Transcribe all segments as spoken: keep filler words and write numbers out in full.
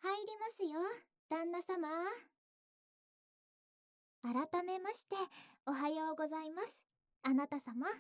入りますよ、旦那様。改めまして、おはようございます、あなた様。はい、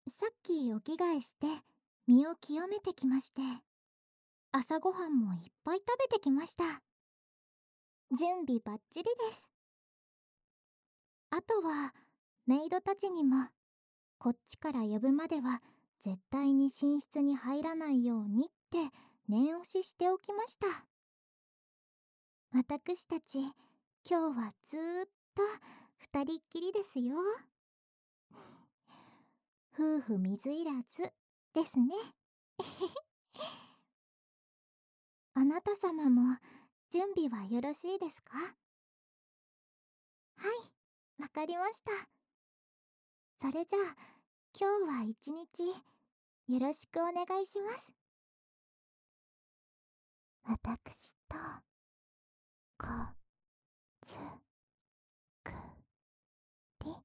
さっきお着替えして、身を清めてきまして、朝ごはんもいっぱい食べてきました。準備バッチリです。あとは、メイドたちにも、こっちから呼ぶまでは、絶対に寝室に入らないようにって念押ししておきました。私たち、今日はずーっと二人っきりですよ。夫婦水入らずですね。あなた様も準備はよろしいですか？はい、わかりました。それじゃあ、今日は一日よろしくお願いします。私と、こ、つ、く、り。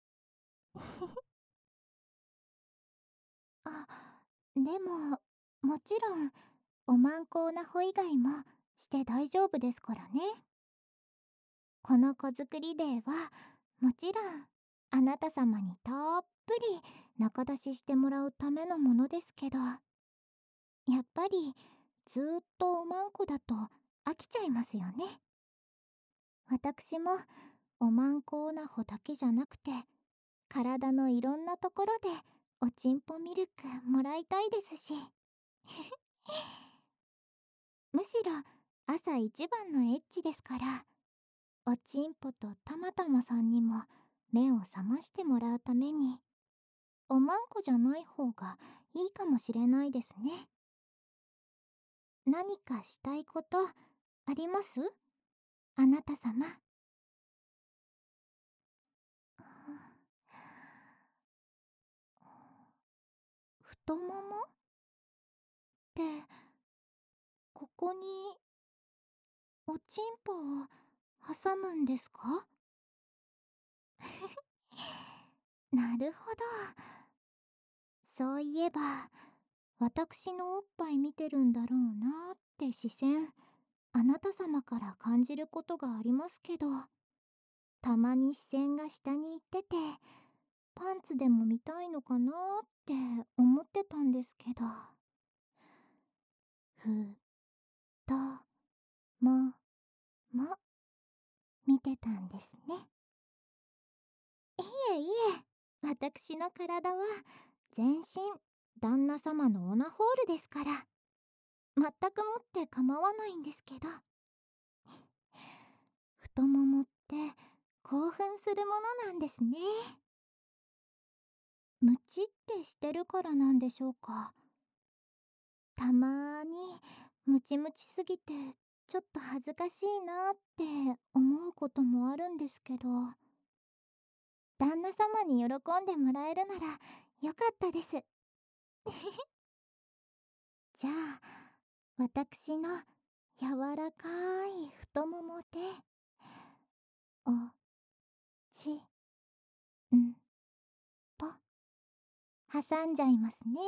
あ、でも、もちろん、おまんこうなほ以外もして大丈夫ですからね。この子作りデーは、もちろん、あなた様にたっぷり仲出ししてもらうためのものですけど、やっぱり、ずーっとおまんこだと飽きちゃいますよね。私も、おまんこなほだけじゃなくて、体のいろんなところでおちんぽミルクもらいたいですし。むしろ朝一番のエッチですから、おちんぽとたまたまさんにも目を覚ましてもらうために、おまんこじゃない方がいいかもしれないですね。何かしたいことあります？あなた様。太ももってここにおちんぽを挟むんですか？なるほど。そういえば、私のおっぱい見てるんだろうなって視線、あなた様から感じることがありますけど、たまに視線が下に行ってて、パンツでも見たいのかなって思ってたんですけど。ふ、と、も、も、見てたんですね。いえいえ、私の体は全身旦那様のオナホールですから、全くもって構わないんですけど。太ももって興奮するものなんですね。ムチってしてるからなんでしょうか。たまーにムチムチすぎてちょっと恥ずかしいなって思うこともあるんですけど、旦那様に喜んでもらえるならよかったです。じゃあ、私の柔らかい太ももでおちんぽ挟んじゃいますね。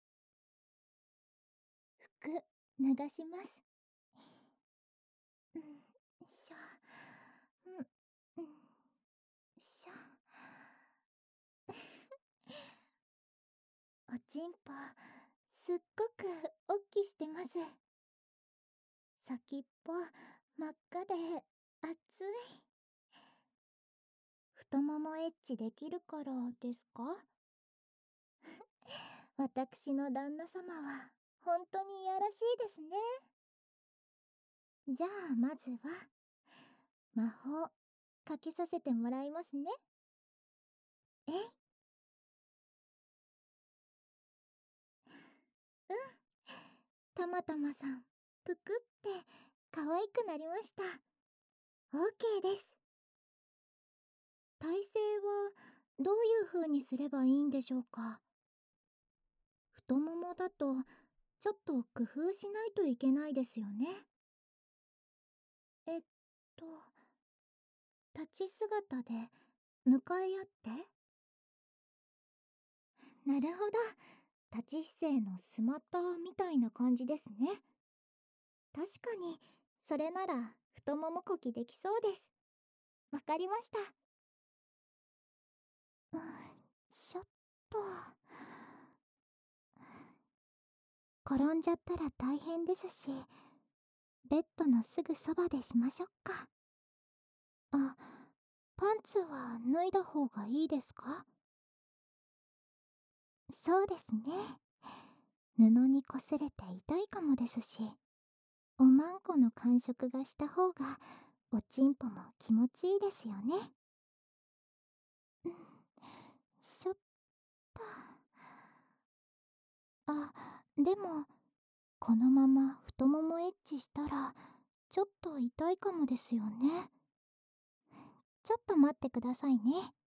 服脱がします。うん、よいしょ。うん、うん、よいしょ。おちんぽすっごくおっきしてます。先っぽ真っ赤で熱い。太ももエッチできるからですか？私の旦那様は本当にいやらしいですね。じゃあまずは魔法かけさせてもらいますね。えい。うん、たまたまさんぷくって可愛くなりました。 OK です。体勢はどういう風にすればいいんでしょうか。太ももだとちょっと工夫しないといけないですよね。えっと立ち姿で向かい合って。なるほど、 立ち姿勢のスマッターみたいな感じですね。確かに、それなら太ももこきできそうです。わかりました。うん、ちょっと。転んじゃったら大変ですし、ベッドのすぐそばでしましょうか。あ、パンツは脱いだ方がいいですか？そうですね。布に擦れて痛いかもですし、おまんこの感触がした方がおちんぽも気持ちいいですよね。うん、しょっと。あ、でもこのまま太ももエッチしたらちょっと痛いかもですよね。ちょっと待ってくださいね。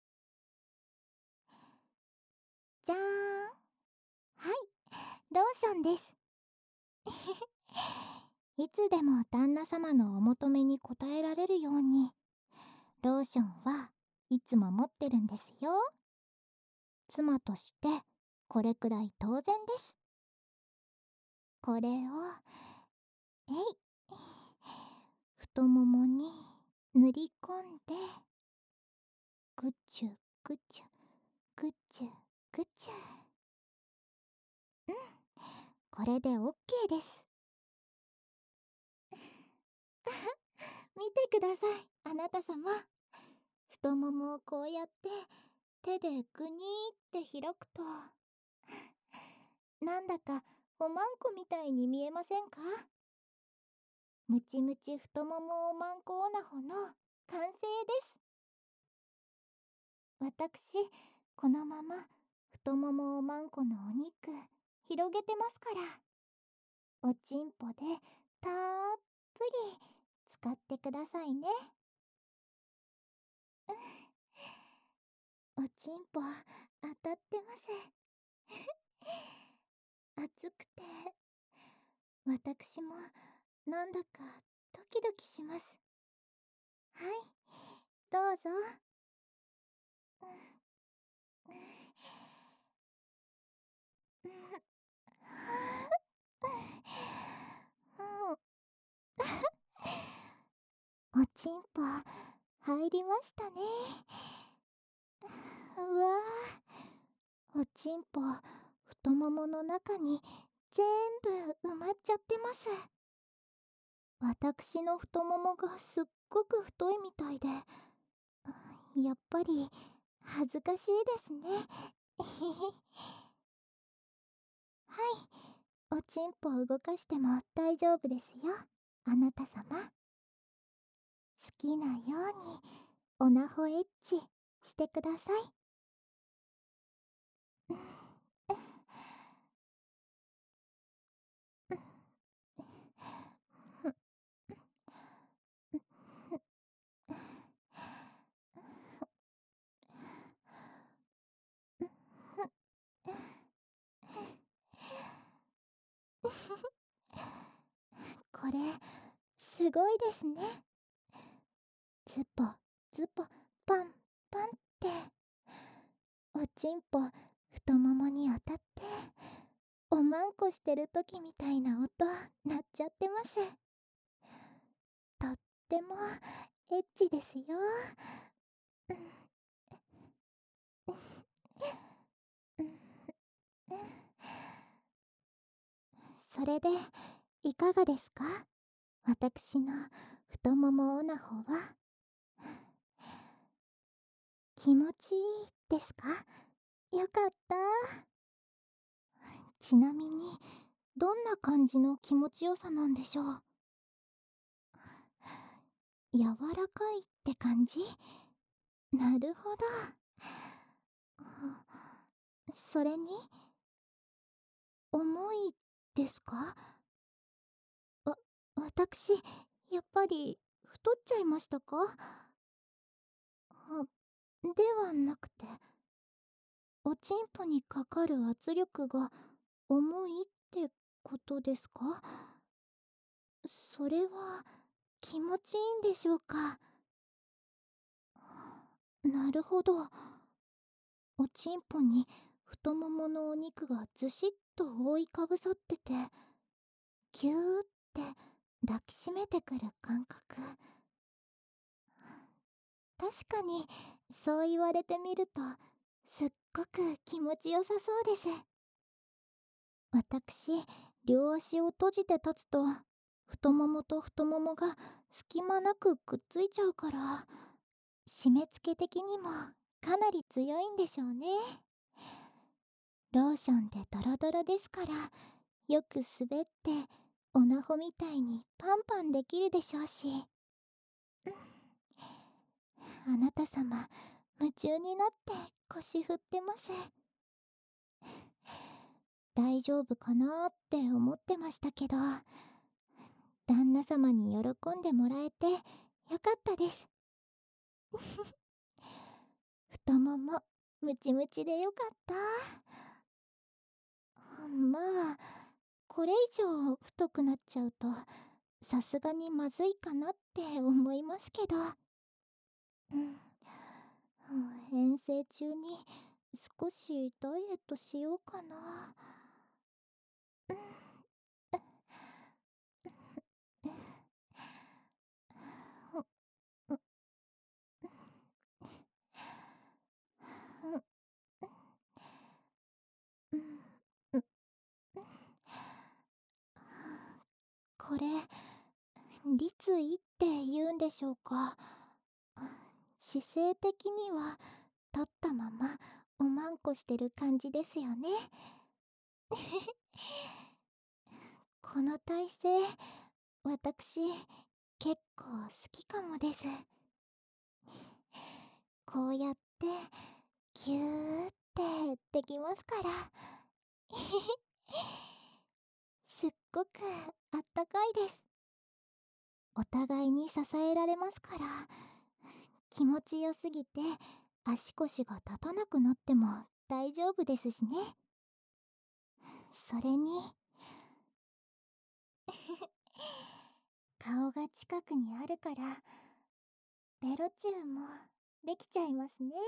じゃーん。はい、ローションです。いつでも旦那様のお求めに応えられるように、ローションはいつも持ってるんですよ。妻としてこれくらい当然です。これをえい太ももに塗り込んで、ぐちゅぐちゅぐちゅぐちゅ。うん、これで オーケー です。見てください、あなた様。太ももをこうやって手でグニーって開くと、なんだかおまんこみたいに見えませんか？ムチムチ太ももおまんこオナホの完成です。私、このまま太ももおまんこのお肉広げてますから、おちんぽでたっぷり使ってくださいね。おちんぽ当たってます。熱くて私もなんだかドキドキします。はい、どうぞ。おちんぽ入りましたね。うわー、おちんぽ太ももの中に全部埋まっちゃってます。私の太ももがすっごく太いみたいで、やっぱり恥ずかしいですね。はい、おちんぽを動かしても大丈夫ですよ、あなた様。好きなようにおなほエッチしてください。これすごいですね。ズポズポパンパンっておちんぽ太ももに当たっておまんこしてる時みたいな音鳴っちゃってます。とってもエッチですよ。それでいかがですか、私の太ももオナホは。気持ちいいですか？よかった。ちなみにどんな感じの気持ちよさなんでしょう？柔らかいって感じ？なるほど。それに重いですか？わ、私やっぱり太っちゃいましたか？あ、ではなくて、おちんぽにかかる圧力が重いってことですか？それは気持ちいいんでしょうか？なるほど。おちんぽに太もものお肉がずしっと覆いかぶさってて、ぎゅーって抱きしめてくる感覚。確かにそう言われてみるとすっごく気持ちよさそうです。私、両足を閉じて立つと太ももと太ももが隙間なくくっついちゃうから、締め付け的にもかなり強いんでしょうね。ローションでドロドロですから、よく滑っておなほみたいにパンパンできるでしょうし。あなた様、夢中になって腰振ってます。大丈夫かなーって思ってましたけど、旦那様に喜んでもらえてよかったです。太ももムチムチでよかった。まあこれ以上太くなっちゃうとさすがにまずいかなって思いますけど、うん、遠征中に少しダイエットしようかな。これ立位って言うんでしょうか。姿勢的には立ったままおまんこしてる感じですよね。この体勢、私結構好きかもです。こうやってぎゅーってできますから。すっごくあったかいです。お互いに支えられますから、気持ちよすぎて足腰が立たなくなっても大丈夫ですしね。それに顔が近くにあるからベロチューもできちゃいますね。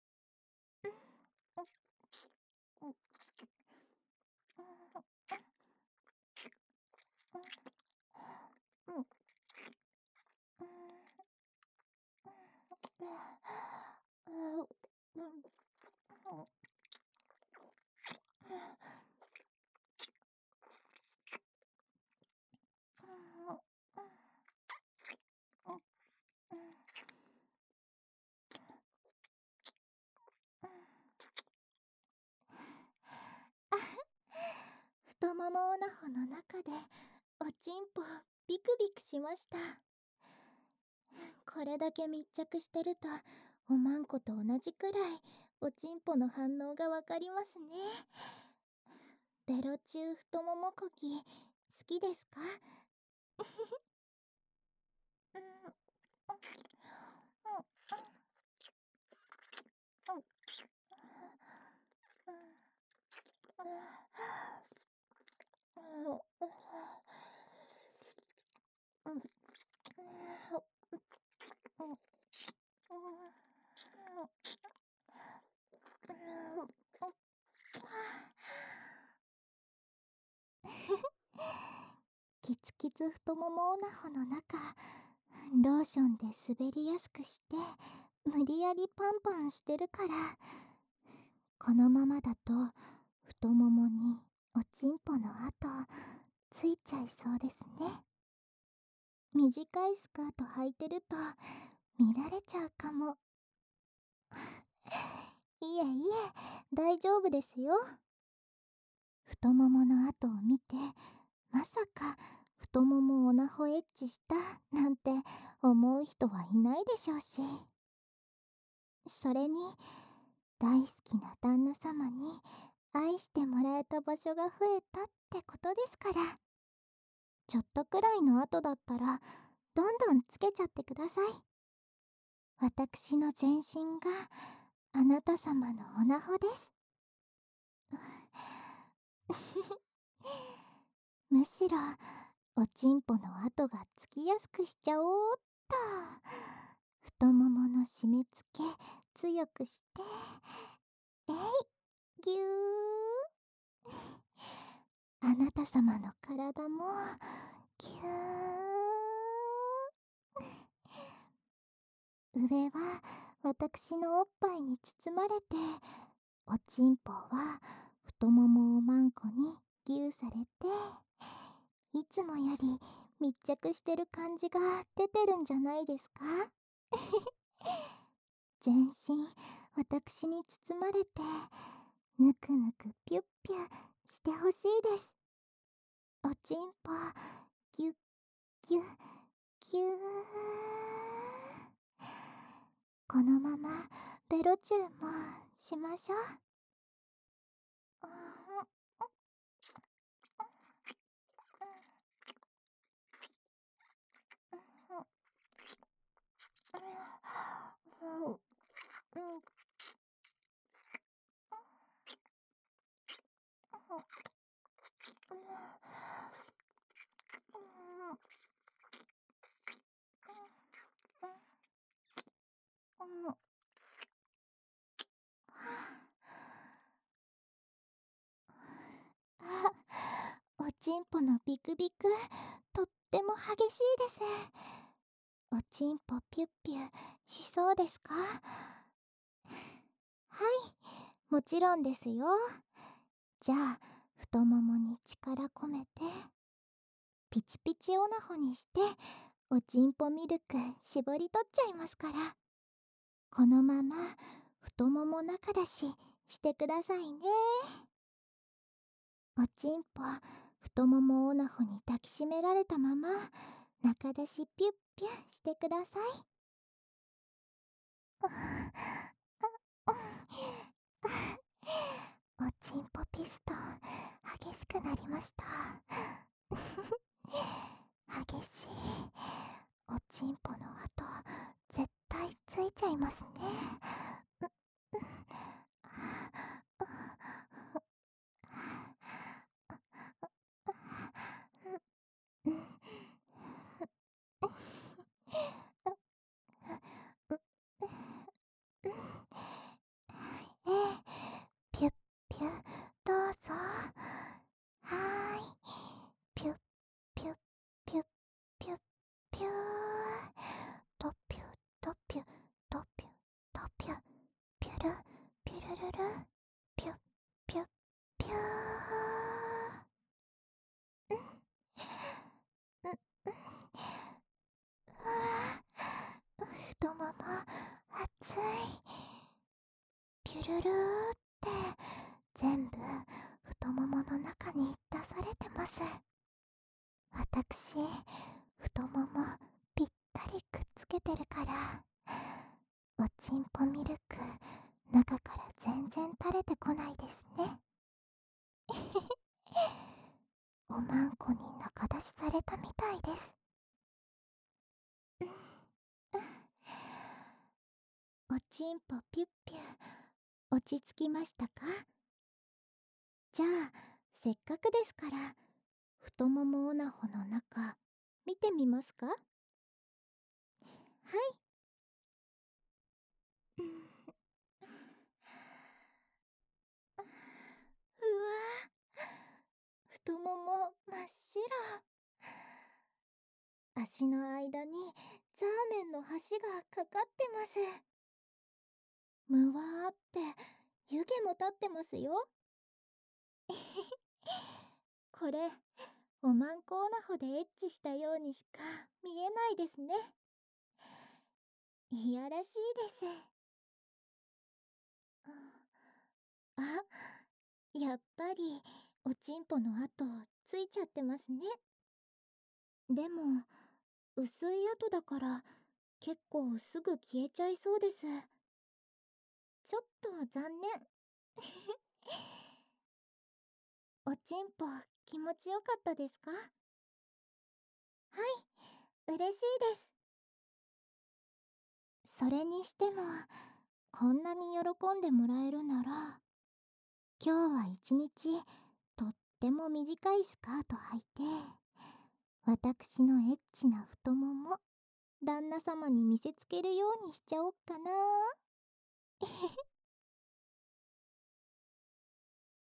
太ももおなほの中でおちんぽビクビクしました。これだけ密着してるとおまんこと同じくらいおちんぽの反応がわかりますね。ベロ中太ももこき好きですか？キツキツ太ももおなほの中、ローションで滑りやすくして無理やりパンパンしてるから、このままだと太ももにおちんぽの跡ついちゃいそうですね。短いスカート履いてると見られちゃうかも。いえいえ、大丈夫ですよ。太ももの跡を見て、まさか太ももおなほエッチしたなんて思う人はいないでしょうし。それに大好きな旦那様に愛してもらえた場所が増えたってことですから、ちょっとくらいの跡だったらどんどんつけちゃってください。私の全身があなた様のおなほです。むしろおちんぽの跡がつきやすくしちゃおうっと。太ももの締め付け強くして、えい、 ぎゅー。あなた様の体もぎゅー。上は私のおっぱいに包まれて、おちんぽは太ももをまんこにぎゅーされて、いつもより密着してる感じが出てるんじゃないですか？全身私に包まれて、ぬくぬくピュッピュしてほしいです。おちんぽぎゅっぎゅっぎゅー。このままベロチューもしましょう。あ、おちんぽのビクビク、とっても激しいです。おちんぽピュッピュしそうですか？はい、もちろんですよ。じゃあ太ももに力込めてピチピチオナホにして、おちんぽミルク絞り取っちゃいますから。このまま太もも中出ししてくださいね。おちんぽ太ももオナホに抱きしめられたまま、中出しピュッピュしてください。おちんぽピストン激しくなりました。激しいおちんぽの跡絶対ついちゃいますね。ええ、ピュッピュどうぞ。はーい、ピュッピュッピュッピュッピュー。トピュトピュトピュトピュピュルピュルルルピュッピュッピュー。うんうんうん。うわー、太もも熱い。ピュルルーって全部太ももの中に出されてます。私、太ももぴったりくっつけてるから、おちんぽミルク中から全然垂れてこないですね。おまんこに中出しされたみたいです。うん、おちんぽピュッピュ落ち着きましたか？じゃあせっかくですから太ももオナホの中見てみますか？はい。うん、うわー、太もも真っ白。足の間にザーメンの箸がかかってます。むわーって湯気も立ってますよ。これおまんこオナホでエッチしたようにしか見えないですね。いやらしいです。あ、やっぱりおちんぽの跡ついちゃってますね。でも薄い跡だから結構すぐ消えちゃいそうです。ちょっと残念。おちんぽ気持ちよかったですか？はい、嬉しいです。それにしてもこんなに喜んでもらえるなら、今日は一日とっても短いスカート履いて、私のエッチな太もも旦那様に見せつけるようにしちゃおっかな。